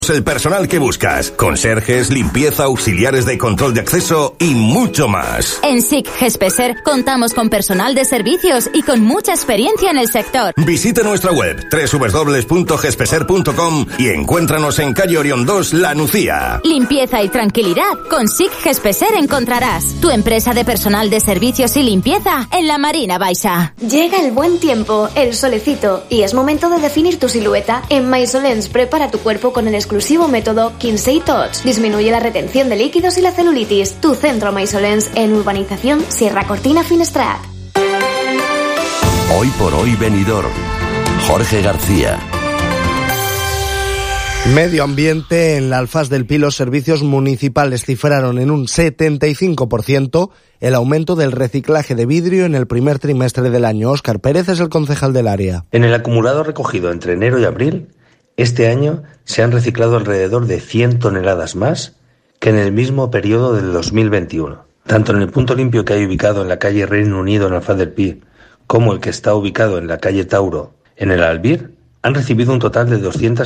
El personal que buscas, conserjes, limpieza, auxiliares de control de acceso y mucho más. En SIC Gespeser contamos con personal de servicios y con mucha experiencia en el sector. Visita nuestra web www.gespeser.com y encuéntranos en calle Orión 2, La Nucía. Limpieza y tranquilidad con SIC Gespeser encontrarás. Tu empresa de personal de servicios y limpieza en la Marina Baixa. Llega el buen tiempo, el solecito, y es momento de definir tu silueta. En Maisolens prepara tu cuerpo con el exclusivo método Kinsey Touch. Disminuye la retención de líquidos y la celulitis. Tu centro Maisolens en Urbanización Sierra Cortina Finestrat. Hoy por hoy Benidorm. Jorge García. Medio ambiente. En la Alfaz del Pi los servicios municipales cifraron en un 75% el aumento del reciclaje de vidrio en el primer trimestre del año. Óscar Pérez es el concejal del área. En el acumulado recogido entre enero y abril, este año se han reciclado alrededor de 100 toneladas más que en el mismo periodo del 2021. Tanto en el punto limpio que hay ubicado en la calle Reino Unido en Alfaz del Pi, como el que está ubicado en la calle Tauro en el Albir, han recibido un total de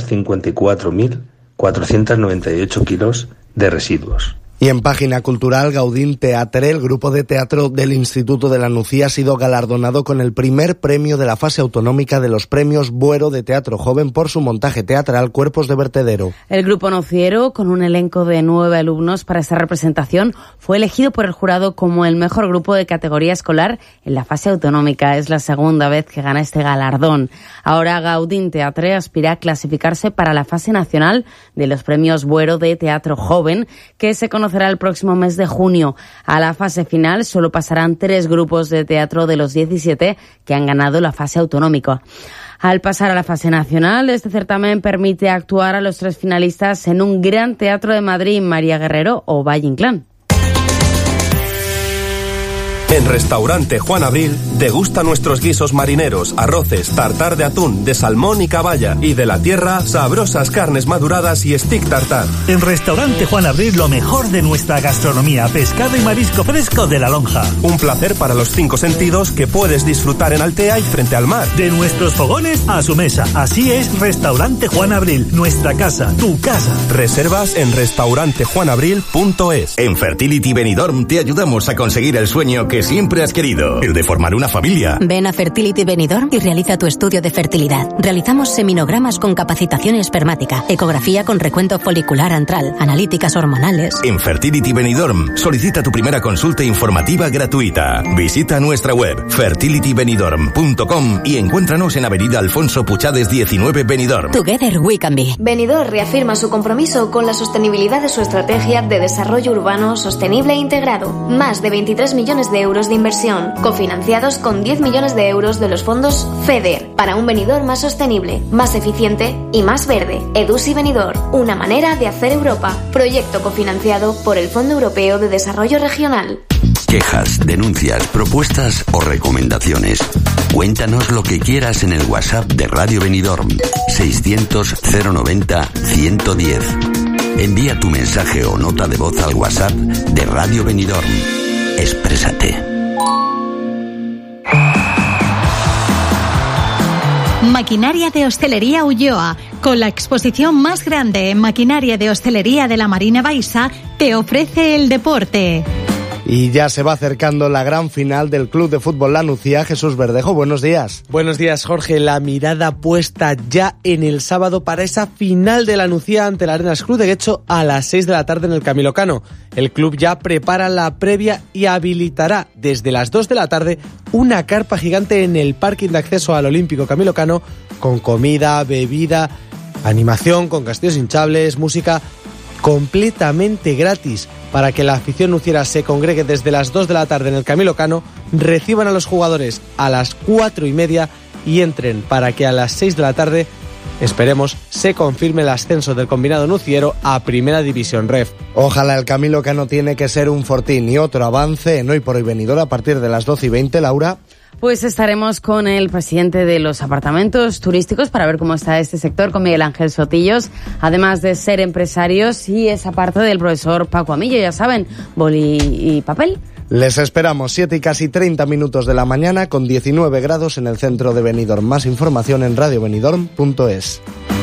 254.498 kilos de residuos. Y en página cultural, Gaudín Teatre, el grupo de teatro del Instituto de la Nucía, ha sido galardonado con el primer premio de la fase autonómica de los premios Buero de Teatro Joven por su montaje teatral Cuerpos de Vertedero. El grupo nociero, con un elenco de 9 alumnos para esta representación, fue elegido por el jurado como el mejor grupo de categoría escolar en la fase autonómica. Es la segunda vez que gana este galardón. Ahora Gaudín Teatre aspira a clasificarse para la fase nacional de los premios Buero de Teatro Joven, que se conocerá el próximo mes de junio. A la fase final solo pasarán 3 grupos de teatro de los 17 que han ganado la fase autonómica. Al pasar a la fase nacional, este certamen permite actuar a los 3 finalistas en un gran teatro de Madrid, María Guerrero o Valle Inclán. En Restaurante Juan Abril degusta nuestros guisos marineros, arroces, tartar de atún, de salmón y caballa, y de la tierra, sabrosas carnes maduradas y stick tartar. En Restaurante Juan Abril lo mejor de nuestra gastronomía, pescado y marisco fresco de La Lonja. Un placer para los 5 sentidos que puedes disfrutar en Altea y frente al mar. De nuestros fogones a su mesa. Así es Restaurante Juan Abril, nuestra casa, tu casa. Reservas en restaurantejuanabril.es. En Fertility Benidorm te ayudamos a conseguir el sueño que siempre has querido, el de formar una familia. Ven a Fertility Benidorm y realiza tu estudio de fertilidad. Realizamos seminogramas con capacitación espermática, ecografía con recuento folicular antral, analíticas hormonales. En Fertility Benidorm solicita tu primera consulta informativa gratuita. Visita nuestra web fertilitybenidorm.com y encuéntranos en Avenida Alfonso Puchades 19 Benidorm. Together we can be. Benidorm reafirma su compromiso con la sostenibilidad de su estrategia de desarrollo urbano sostenible e integrado. Más de 23 millones de euros de inversión, cofinanciados con 10 millones de euros de los fondos FEDER, para un Benidorm más sostenible, más eficiente y más verde. EDUSI Benidorm, una manera de hacer Europa. Proyecto cofinanciado por el Fondo Europeo de Desarrollo Regional. Quejas, denuncias, propuestas o recomendaciones. Cuéntanos lo que quieras en el WhatsApp de Radio Benidorm, 600 090 110. Envía tu mensaje o nota de voz al WhatsApp de Radio Benidorm. Exprésate. Maquinaria de Hostelería Ulloa, con la exposición más grande en maquinaria de hostelería de la Marina Baixa, te ofrece el deporte. Y ya se va acercando la gran final del Club de Fútbol La Nucía. Jesús Verdejo, buenos días. Buenos días, Jorge. La mirada puesta ya en el sábado para esa final de La Nucía ante la Arenas Club de Guecho a las 6 de la tarde en el Camilo Cano. El club ya prepara la previa y habilitará desde las 2 de la tarde una carpa gigante en el parking de acceso al Olímpico Camilo Cano con comida, bebida, animación, con castillos hinchables, música completamente gratis para que la afición nuciera se congregue desde las 2 de la tarde en el Camilo Cano, reciban a los jugadores a las 4:30 y entren para que a las 6 de la tarde, esperemos, se confirme el ascenso del combinado nuciero a Primera División Ref. Ojalá el Camilo Cano tiene que ser un fortín y otro avance en Hoy por Hoy Benidorm a partir de las 12:20, Laura. Pues estaremos con el presidente de los apartamentos turísticos para ver cómo está este sector, con Miguel Ángel Sotillos, además de ser empresarios, y esa parte del profesor Paco Amillo, ya saben, boli y papel. Les esperamos 7 y casi 30 minutos de la mañana con 19 grados en el centro de Benidorm. Más información en radiobenidorm.es.